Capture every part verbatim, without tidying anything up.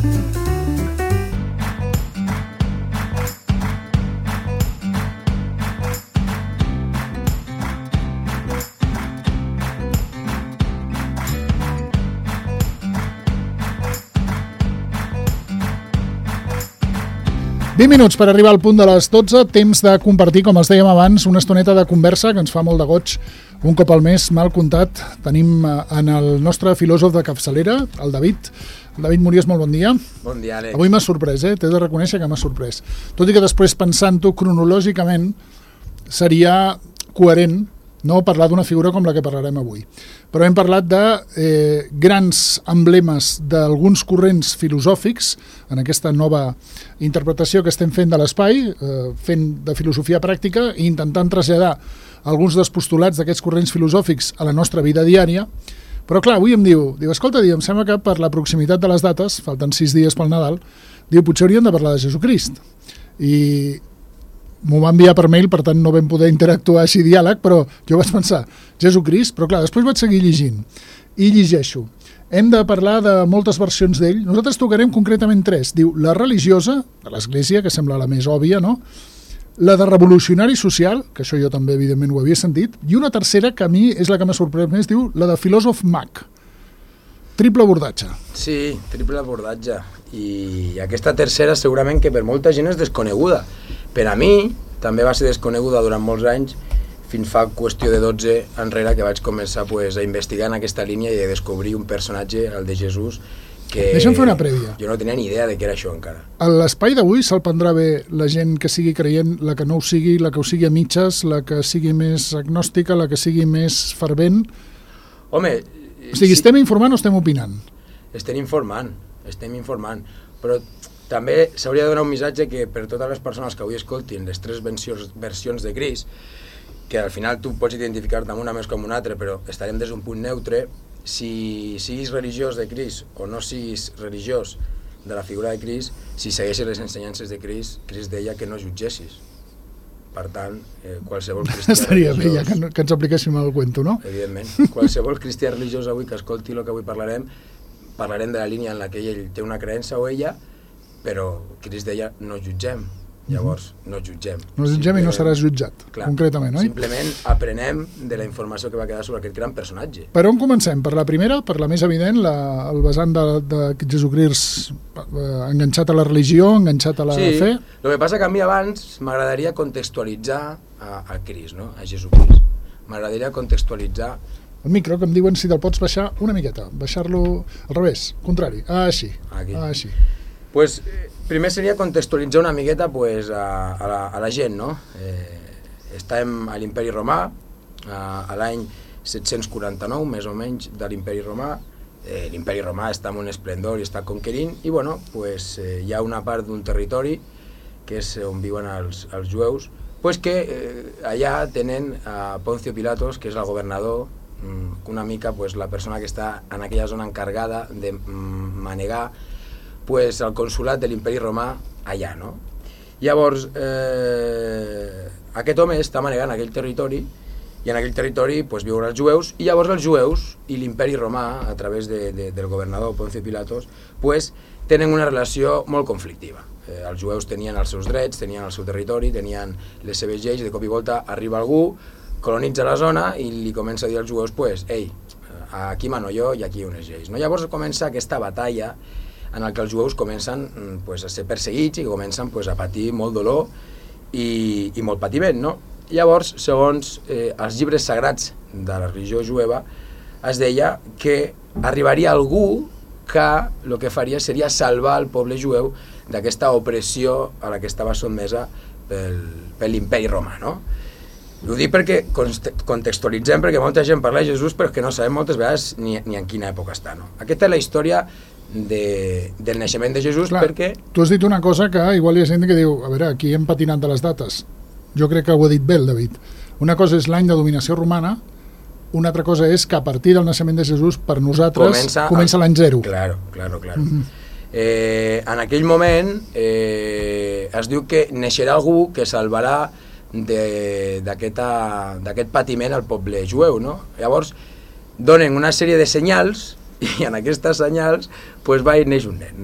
vint minuts per arribar al punt de les dotze, temps de compartir, com els dèiem abans, una estoneta de conversa que ens fa molt de goig. Un cop al mes, mal comptat, tenim en el nostre filòsof de capçalera, el David. El David Mories, molt bon dia. Bon dia, Àlex. Avui m'ha sorprès, eh? T'he de reconèixer que m'ha sorprès. Tot i que després, pensant-ho cronològicament, seria coherent no parlar d'una figura com la que parlarem avui. Però hem parlat de eh, grans emblemes d'alguns corrents filosòfics en aquesta nova interpretació que estem fent de l'espai, eh, fent de filosofia pràctica i intentant traslladar alguns dels postulats d'aquests corrents filosòfics a la nostra vida diària. Però clar, avui em diu, diu escolta, diu, em sembla que per la proximitat de les dates, falten sis dies pel Nadal, diu, potser hauríem de parlar de Jesucrist. I m'ho va enviar per mail, per tant no vam poder interactuar així diàleg, però jo vaig pensar, Jesucrist, però clar, després vaig seguir llegint. I llegeixo. Hem de parlar de moltes versions d'ell. Nosaltres tocarem concretament tres. Diu, la religiosa, de l'Església, que sembla la més òbvia, no? La de revolucionari social, que això jo també evidentment ho havia sentit, i una tercera que a mi és la que m'ha sorprès més, diu, la de filòsof mag. Triple abordatge. Sí, triple abordatge. I aquesta tercera segurament que per molta gent és desconeguda. Per a mi també va ser desconeguda durant molts anys, fins fa qüestió de dotze enrere que vaig començar pues, a investigar en aquesta línia i a descobrir un personatge, el de Jesús, que deixa'm fer una prèvia. Jo no tenia ni idea de què era això encara. A l'espai d'avui se'l prendrà bé la gent que sigui creient, la que no ho sigui, la que ho sigui a mitges, la que sigui més agnòstica, la que sigui més fervent. Home... O sigui, sí, estem informant o estem opinant? Estem informant, estem informant, però també s'hauria de donar un missatge que per totes les persones que avui escoltin les tres versions, versions de Crist, que al final tu pots identificar-te amb una més com una altra, però estarem des d'un punt neutre. Si siguis religiós de Crist o no siguis religiós de la figura de Crist, si segueixes les ensenyances de Crist, Crist deia que no jutgessis. Per tant, eh, qualsevol cristià estaria religiós... bé ja que, que ens apliquéssim el cuento, no? Evidentment. Qualsevol cristià religiós avui que escolti el que avui parlarem, parlarem de la línia en la que ell té una creença o ella, però Crist deia no jutgem. Llavors, no jutgem. No jutgem i no seràs jutjat, clar, concretament, oi? Simplement aprenem de la informació que va quedar sobre aquest gran personatge. Per on comencem? Per la primera, per la més evident, la, el vessant de, de Jesucrist eh, enganxat a la religió, enganxat a la sí, fe? Sí, el que passa que a mi abans m'agradaria contextualitzar a, a Crist, no? A Jesucrist. M'agradaria contextualitzar... El micro, que em diuen si te'l pots baixar una miqueta, baixar-lo al revés, contrari, ah, així, Aquí. ah, així. Pues, primer seria contextualitzar una miqueta pues, a, a, la, a la gent, no? Eh, estem a l'Imperi Romà, a, a l'any set-cents quaranta-nou, més o menys, de l'Imperi Romà. Eh, L'Imperi Romà està en un esplendor i està conquerint, i bueno, pues, eh, hi ha una part d'un territori, que és on viuen els, els jueus, pues que eh, allà tenen a Poncio Pilatos, que és el governador, una mica pues, la persona que està en aquella zona encarregada de manegar pues, el consulat de l'Imperi Romà allà, no? Llavors, eh, aquest home està manegant aquell territori i en aquell territori pues, viuen els jueus i llavors els jueus i l'Imperi Romà, a través de, de, del governador Poncio Pilatos, pues, tenen una relació molt conflictiva. Eh, els jueus tenien els seus drets, tenien el seu territori, tenien les seves lleis, de cop i volta arriba algú, colonitza la zona i li comença a dir als jueus, pues, ei, aquí mano jo i aquí unes lleis. No? Llavors comença aquesta batalla en el que els jueus comencen pues, a ser perseguits i comencen pues, a patir molt dolor i, i molt patiment. No? Llavors, segons eh, els llibres sagrats de la religió jueva, es deia que arribaria algú que el que faria seria salvar el poble jueu d'aquesta opressió a la que estava sotmesa pel, per l'Imperi Romà. No? Ho dic perquè contextualitzem, perquè molta gent parla de Jesús però que no sabem moltes vegades ni, ni en quina època està. No? Aquesta és la història de, del naixement de Jesús. Clar, perquè... Tu has dit una cosa que igual hi ha gent que diu, a veure, aquí hem patinat de les dates. Jo crec que ho ha dit bé el David. Una cosa és l'any de dominació romana, una altra cosa és que a partir del naixement de Jesús per nosaltres comença, comença l'any zero. Claro, claro, claro. Mm-hmm. eh, en aquell moment eh, es diu que neixerà algú que salvarà d'aquest patiment al poble jueu, no? Llavors donen una sèrie de senyals i en aquestes senyals pues, va néixer un nen, no?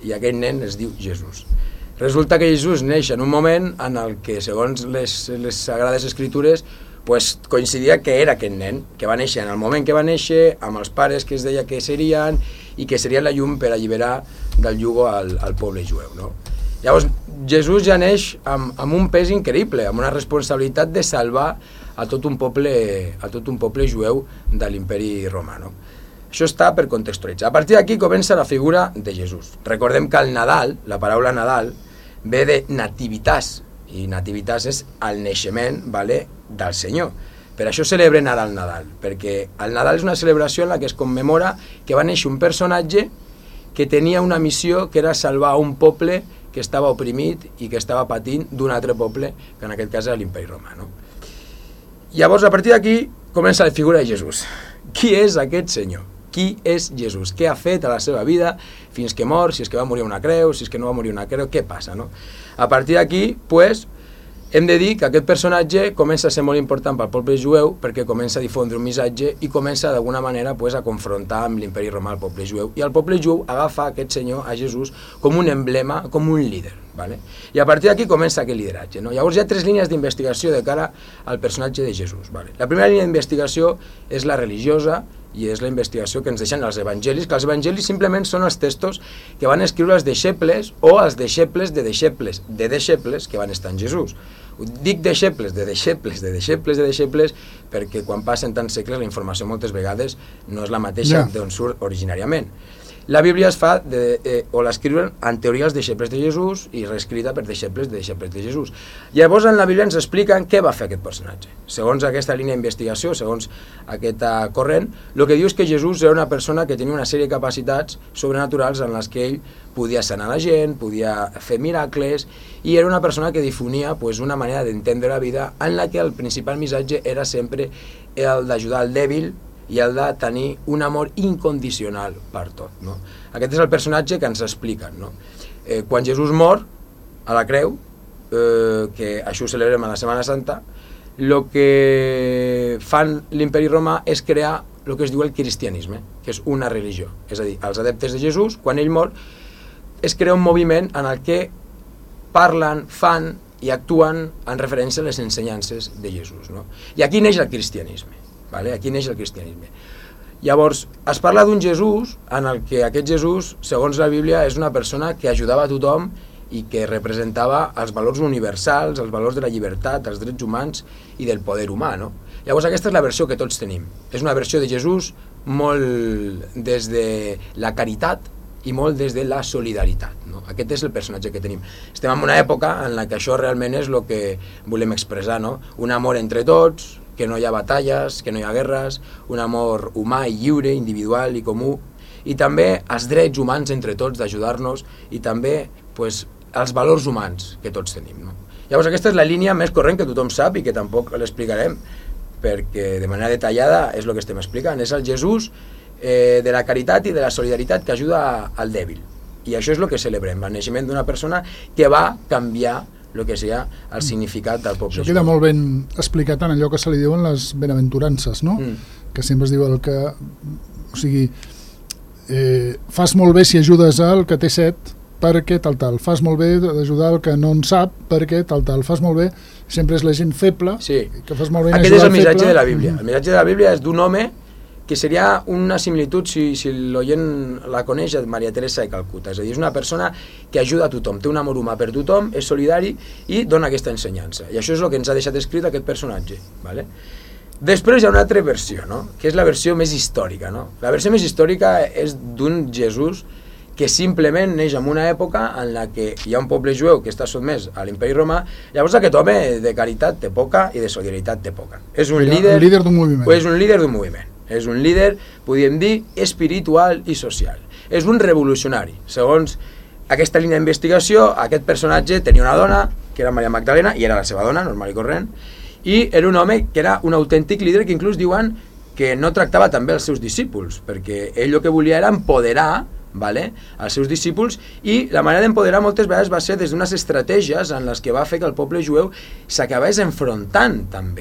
i aquest nen es diu Jesús. Resulta que Jesús neix en un moment en el que, segons les, les Sagrades Escritures, pues, coincidia que era aquest nen, que va néixer en el moment que va néixer, amb els pares que es deia que serien, i que serien la llum per alliberar del yugo al, al poble jueu, no? Llavors, Jesús ja neix amb, amb un pes increïble, amb una responsabilitat de salvar a tot un poble, a tot un poble jueu de l'imperi romà, no? Això està per contextualitzar. A partir d'aquí comença la figura de Jesús. Recordem que el Nadal, la paraula Nadal, ve de nativitas, i nativitas és el naixement, vale, del Senyor. Per això celebrem ara el Nadal, perquè el Nadal és una celebració en la que es commemora que va néixer un personatge que tenia una missió que era salvar un poble que estava oprimit i que estava patint d'un altre poble, que en aquest cas era l'imperi romà, no? Llavors, a partir d'aquí, comença la figura de Jesús. Qui és aquest senyor? Qui és Jesús? Què ha fet a la seva vida fins que mor? Si és que va morir una creu, si és que no va morir una creu, què passa, no? A partir d'aquí, pues, hem de dir que aquest personatge comença a ser molt important pel poble jueu perquè comença a difondre un missatge i comença d'alguna manera pues, a confrontar amb l'imperi romà el poble jueu. I el poble jueu agafa aquest senyor, a Jesús, com un emblema, com un líder. Vale? I a partir d'aquí comença aquest lideratge. No? Llavors hi ha tres línies d'investigació de cara al personatge de Jesús. Vale? La primera línia d'investigació és la religiosa, i és la investigació que ens deixen els evangelis, que els evangelis simplement són els textos que van escriure els deixebles o els deixebles de deixebles de deixebles que van estar en Jesús. Dic deixebles de deixebles de deixebles de deixebles perquè quan passen tants segles la informació moltes vegades no és la mateixa yeah. d'on surt originàriament. La Bíblia es fa, de, eh, o l'escriuen en teoria els deixebles de Jesús i reescrita per deixebles de deixebles de Jesús. Llavors en la Bíblia ens expliquen què va fer aquest personatge. Segons aquesta línia d'investigació, segons aquest corrent, el que diu és que Jesús era una persona que tenia una sèrie de capacitats sobrenaturals en les que ell podia sanar la gent, podia fer miracles, i era una persona que difonia pues, una manera d'entendre la vida en la que el principal missatge era sempre el d'ajudar el dèbil i el de tenir un amor incondicional per tot. No? Aquest és el personatge que ens expliquen. No? Eh, quan Jesús mor a la creu, eh, que això ho celebrem a la Setmana Santa, el que fan l'imperi romà és crear el que es diu el cristianisme, que és una religió. És a dir, els adeptes de Jesús, quan ell mor, es crea un moviment en el que parlen, fan i actuen en referència a les ensenyances de Jesús. No? I aquí neix el cristianisme. Vale? Aquí neix el cristianisme. Llavors, es parla d'un Jesús en el que aquest Jesús, segons la Bíblia, és una persona que ajudava a tothom i que representava els valors universals, els valors de la llibertat, els drets humans i del poder humà. No? Llavors, aquesta és la versió que tots tenim. És una versió de Jesús molt des de la caritat i molt des de la solidaritat. No? Aquest és el personatge que tenim. Estem en una època en la que això realment és el que volem expressar, no? Un amor entre tots, que no hi ha batalles, que no hi ha guerres, un amor humà i lliure, individual i comú, i també els drets humans entre tots d'ajudar-nos i també pues, els valors humans que tots tenim. No? Llavors aquesta és la línia més corrent que tothom sap i que tampoc l'explicarem perquè de manera detallada és el que estem explicant. És el Jesús eh, de la caritat i de la solidaritat que ajuda al dèbil. I això és el que celebrem, el naixement d'una persona que va canviar el que seria el significat del poble. Això queda molt ben explicat en allò que se li diuen les benaventurances, no? Mm. Que sempre es diu el que... O sigui, eh, fas molt bé si ajudes al que té set perquè tal tal, fas molt bé d'ajudar al que no en sap perquè tal tal, fas molt bé, sempre és la gent feble, sí. Que fas molt bé en ajudar al feble. Aquest és el missatge de la Bíblia. El missatge de la Bíblia és d'un home que seria una similitud, si, si l'oient la coneix, de Maria Teresa de Calcuta. És a dir, és una persona que ajuda a tothom, té un amor humà per tothom, és solidari i dona aquesta ensenyança. I això és el que ens ha deixat escrit aquest personatge. Vale? Després hi ha una altra versió, no? Que és la versió més històrica. No? La versió més històrica és d'un Jesús que simplement neix en una època en la que hi ha un poble jueu que està sotmès a l'imperi romà, llavors aquest home de caritat té poca i de solidaritat té poca. És un líder, líder d'un moviment. És un líder d'un moviment. És un líder, podríem dir, espiritual i social. És un revolucionari. Segons aquesta línia d'investigació, aquest personatge tenia una dona, que era Maria Magdalena, i era la seva dona, normal i corrent, i era un home que era un autèntic líder que inclús diuen que no tractava també els seus discípuls, perquè ell el que volia era empoderar vale, els seus discípuls, i la manera d'empoderar moltes vegades va ser des d'unes estratègies en les que va fer que el poble jueu s'acabés enfrontant també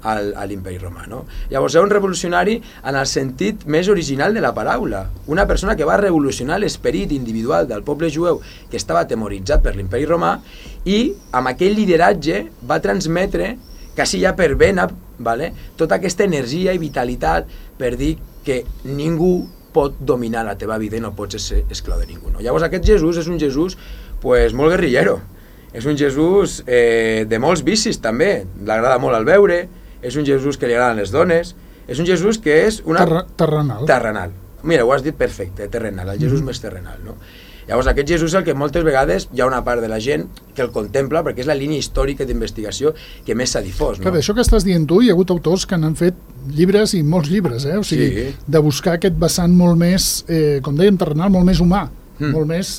al, a l'imperi romà, no? Llavors era un revolucionari en el sentit més original de la paraula, una persona que va revolucionar l'esperit individual del poble jueu que estava atemoritzat per l'imperi romà i amb aquell lideratge va transmetre, quasi ja per vena, vale? Tota aquesta energia i vitalitat per dir que ningú pot dominar la teva vida i no pots ser esclau de ningú, no? Llavors aquest Jesús és un Jesús pues, molt guerrillero, és un Jesús eh, de molts vicis també, l'agrada molt al veure, és un Jesús que li agraden les dones, és un Jesús que és una... Terra, terrenal. Terrenal. Mira, ho has dit perfecte, terrenal, el Jesús mm. més terrenal, no? Llavors aquest Jesús és el que moltes vegades hi ha una part de la gent que el contempla perquè és la línia històrica d'investigació que més s'ha difós, no? Clar, això que estàs dient tu, hi ha hagut autors que n'han fet llibres i molts llibres, eh? O sigui, sí. de buscar aquest vessant molt més, eh, com dèiem, terrenal, molt més humà, mm. molt més...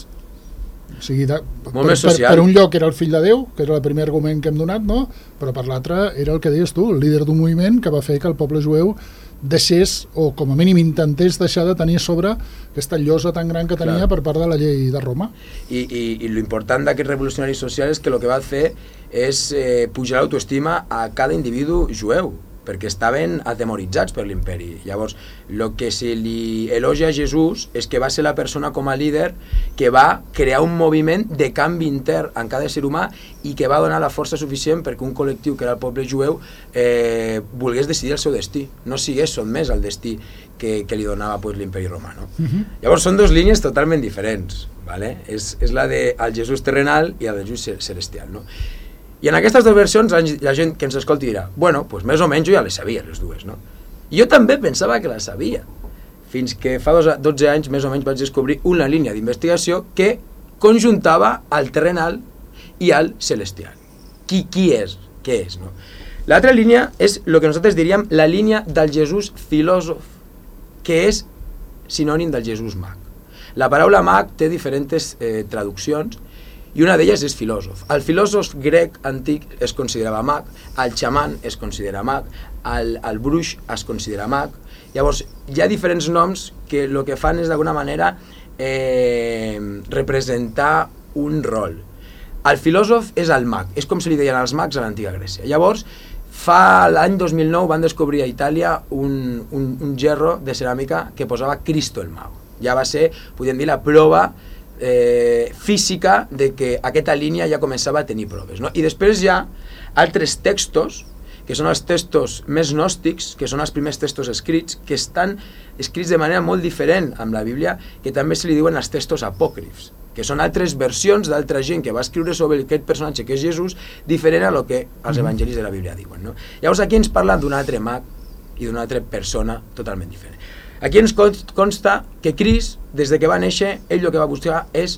O sigui, de, molt per, més social. Per, per un lloc era el fill de Déu, que era el primer argument que hem donat, no? Però per l'altre era el que deies tu, el líder d'un moviment que va fer que el poble jueu deixés, o com a mínim intentés deixar de tenir a sobre aquesta llosa tan gran que tenia Clar. per part de la llei de Roma. I, i, i l'important d'aquest revolucionari social és que el que va fer és eh, pujar l'autoestima a cada individu jueu, perquè estaven atemoritzats per l'imperi. Llavors, el que se li elogia a Jesús és que va ser la persona com a líder que va crear un moviment de canvi intern en cada ser humà i que va donar la força suficient perquè un col·lectiu que era el poble jueu eh, volgués decidir el seu destí, no sigués sotmès al destí que, que li donava pues, l'imperi romà. No? Uh-huh. Llavors, són dues línies totalment diferents. Vale? És, és la del de Jesús terrenal i el Jesús celestial. No? I en aquestes dues versions la gent que ens escolti dirà bueno, pues més o menys jo ja les sabia les dues, no? I jo també pensava que les sabia, fins que fa dotze anys més o menys vaig descobrir una línia d'investigació que conjuntava el terrenal i el celestial. Qui, qui és? Què és? No? L'altra línia és el que nosaltres diríem la línia del Jesús filòsof, que és sinònim del Jesús mag. La paraula mag té diferents eh, traduccions i una d'elles és filòsof. El filòsof grec antic es considerava mag, el xaman es considera mag, el, el bruix es considera mag. Llavors, hi ha diferents noms que el que fan és d'alguna manera eh, representar un rol. El filòsof és el mag, és com se li deien els mags a l'antiga Grècia. Llavors, fa l'any dos mil nou van descobrir a Itàlia un, un, un gerro de ceràmica que posava Cristo el mago. Ja va ser, podríem dir, la prova Eh, física de que aquesta línia ja començava a tenir proves, no? I després hi ha altres textos que són els textos més gnòstics, que són els primers textos escrits, que estan escrits de manera molt diferent amb la Bíblia, que també se li diuen els textos apòcrifs, que són altres versions d'altra gent que va escriure sobre aquest personatge que és Jesús, diferent a lo que els evangelis de la Bíblia diuen, no? Llavors aquí ens parlen d'un altre mag i d'una altra persona totalment diferent. Aquí ens consta que Crist, des de que va néixer, ell el que va buscar és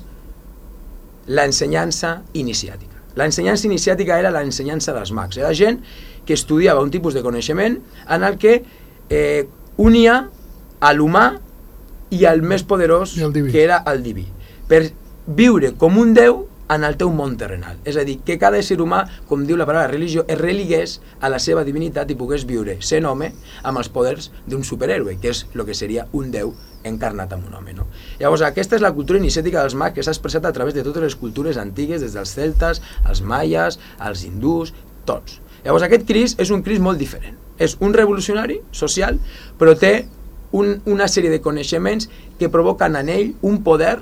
l'ensenyança iniciàtica. L'ensenyança iniciàtica era l'ensenyança dels mags. Era gent que estudiava un tipus de coneixement en el que eh, unia a l'humà i al més poderós, que era el diví, per viure com un déu en el teu món terrenal. És a dir, que cada ésser humà, com diu la paraula religió, es religués a la seva divinitat i pogués viure, sent home, amb els poders d'un superhéroe, que és el que seria un déu encarnat en un home. No? Llavors, aquesta és la cultura iniciàtica dels mags que s'ha expressat a través de totes les cultures antigues, des dels celtes, els maies, els hindús, tots. Llavors, aquest Crist és un Crist molt diferent. És un revolucionari social, però té un, una sèrie de coneixements que provoquen en ell un poder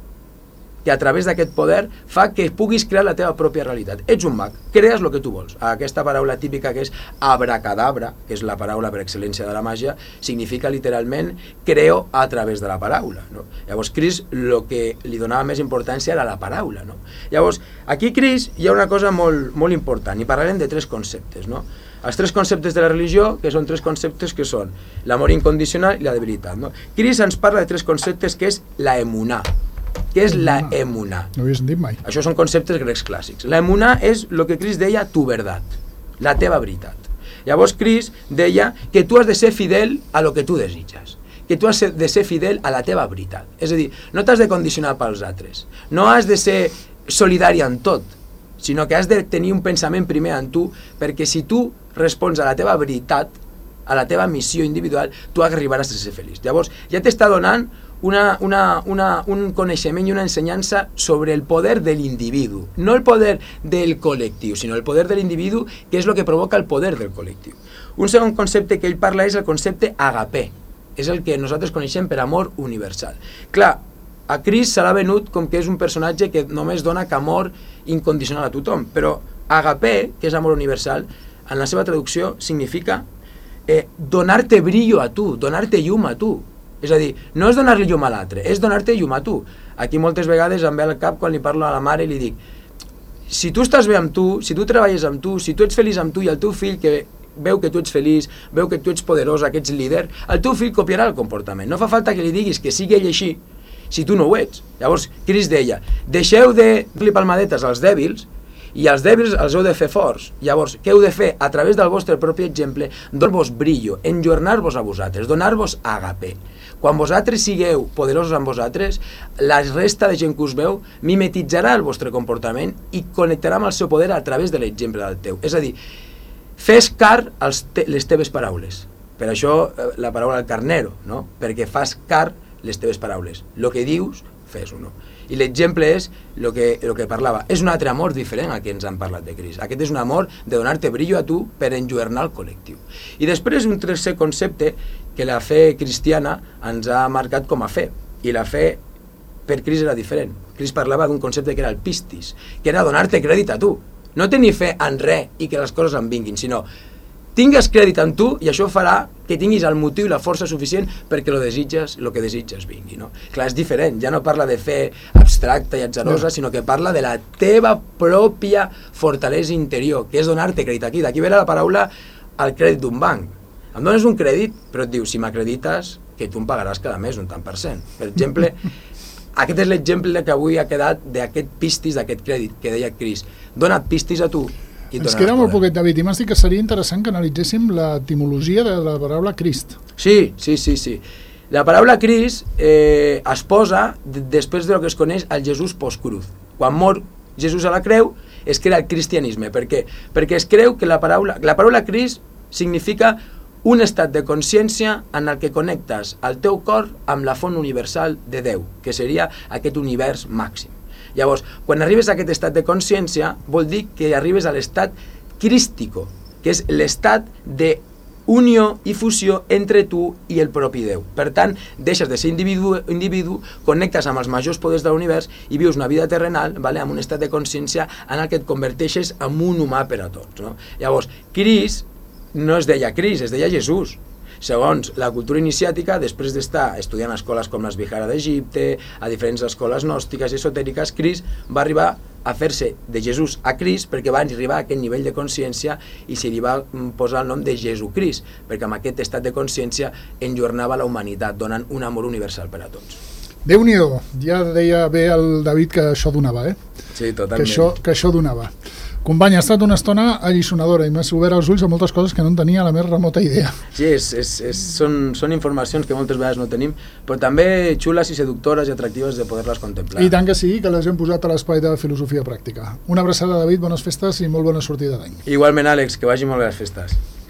que a través d'aquest poder fa que puguis crear la teva pròpia realitat. Ets un mag, crees el que tu vols. Aquesta paraula típica que és abracadabra, que és la paraula per excel·lència de la màgia, significa literalment creo a través de la paraula. No? Llavors, Crist, el que li donava més importància era la paraula. No? Llavors, aquí Crist hi ha una cosa molt, molt important, i parlarem de tres conceptes. No? Els tres conceptes de la religió, que són tres conceptes que són l'amor incondicional i la debilitat. No? Crist ens parla de tres conceptes que és la emuná. Què és la emuná? No ho havia sentit mai. Això són conceptes grecs clàssics. La emuná és el que Crist deia tu verdad, la teva veritat. Llavors Crist deia que tu has de ser fidel a lo que tu desitges, que tu has de ser fidel a la teva veritat. És a dir, no t'has de condicionar pels altres, no has de ser solidari en tot, sinó que has de tenir un pensament primer en tu, perquè si tu respons a la teva veritat, a la teva missió individual, tu arribaràs a ser feliç. Llavors ja t'està donant una, una, una, un coneixement i una ensenyança sobre el poder de l'individu, no el poder del col·lectiu, sinó el poder de l'individu, que és el que provoca el poder del col·lectiu. Un segon concepte que ell parla és el concepte agapé, és el que nosaltres coneixem per amor universal. Clar, a Crist se l'ha venut com que és un personatge que només dona amor incondicional a tothom, però agapé, que és amor universal, en la seva traducció significa eh, donar-te brillo a tu, donar-te llum a tu. És a dir, no és donar-li llum a l'altre, és donar-te llum a tu. Aquí moltes vegades em ve al cap quan li parlo a la mare i li dic, si tu estàs bé amb tu, si tu treballes amb tu, si tu ets feliç amb tu i el teu fill que veu que tu ets feliç, veu que tu ets poderosa, que ets líder, el teu fill copiarà el comportament. No fa falta que li diguis que sigui ell així, si tu no ho ets. Llavors, Crist deia, deixeu de dir-li palmadetes als dèbils i els dèbils els heu de fer forts. Llavors, què heu de fer? A través del vostre propi exemple, donar-vos brillo, enjornar-vos a vosaltres, donar-vos agapé. Quan vosaltres sigueu poderosos amb vosaltres, la resta de gent que us veu mimetitzarà el vostre comportament i connectarà amb el seu poder a través de l'exemple del teu. És a dir, fes car als te les teves paraules. Per això la paraula del carnero, no? Perquè fas car les teves paraules. El que dius, fes-ho, no? I l'exemple és el que, el que parlava. És un altre amor diferent al que ens han parlat de Crist. Aquest és un amor de donar-te brillo a tu per enlluernar el col·lectiu. I després un tercer concepte que la fe cristiana ens ha marcat com a fe. I la fe per Crist era diferent. Crist parlava d'un concepte que era el pistis, que era donar-te crèdit a tu. No tenir fe en res i que les coses en vinguin, sinó tingues crèdit en tu i això farà que tinguis el motiu i la força suficient perquè lo desitges, el que desitges vingui, no? Clar, és diferent, ja no parla de fe abstracta i atzarosa, no, sinó que parla de la teva pròpia fortalesa interior, que és donar-te crèdit aquí. D'aquí ve la paraula el crèdit d'un banc. Em dones un crèdit, però et diu, si m'acredites, que tu em pagaràs cada mes un tant per cent. Per exemple, aquest és l'exemple que avui ha quedat d'aquest pistis, d'aquest crèdit que deia Crist. Dona't pistis a tu. Ens queda molt poquet, David, i m'has dit que seria interessant que analitzéssim l'etimologia de la paraula Crist. Sí, sí, sí, sí. La paraula Crist eh, es posa després del que es coneix el Jesús post-cruz. Quan mor Jesús a la creu, es crea el cristianisme. Per què? Perquè es creu que la paraula, la paraula Crist significa un estat de consciència en el que connectes el teu cor amb la font universal de Déu, que seria aquest univers màxim. Llavors, quan arribes a aquest estat de consciència, vol dir que arribes a l'estat crístico, que és l'estat de unió i fusió entre tu i el propi Déu. Per tant, deixes de ser individu, individu connectes amb els majors poders de l'univers i vius una vida terrenal, vale, amb un estat de consciència en el que et converteixes en un humà per a tots. No? Llavors, Crist no es deia Crist, es deia Jesús. Segons la cultura iniciàtica, després d'estar estudiant a escoles com les Vihara d'Egipte, a diferents escoles gnòstiques i esotèriques, Crist va arribar a fer-se de Jesús a Crist perquè va arribar a aquest nivell de consciència i se li va posar el nom de Jesucrist, perquè amb aquest estat de consciència enjornava la humanitat, donant un amor universal per a tots. Déu-n'hi-do, ja deia bé el David que això donava, eh? Sí, totalment. Que això, que això donava. Company, ha estat una estona alliçonadora i m'has obert els ulls a moltes coses que no en tenia la més remota idea. Sí, és, és, és, són, són informacions que moltes vegades no tenim, però també xules i seductores i atractives de poder-les contemplar. I tant que sí, que les hem posat a l'espai de filosofia pràctica. Una abraçada, David, bones festes i molt bona sortida d'any. Igualment, Àlex, que vagi molt bé les festes.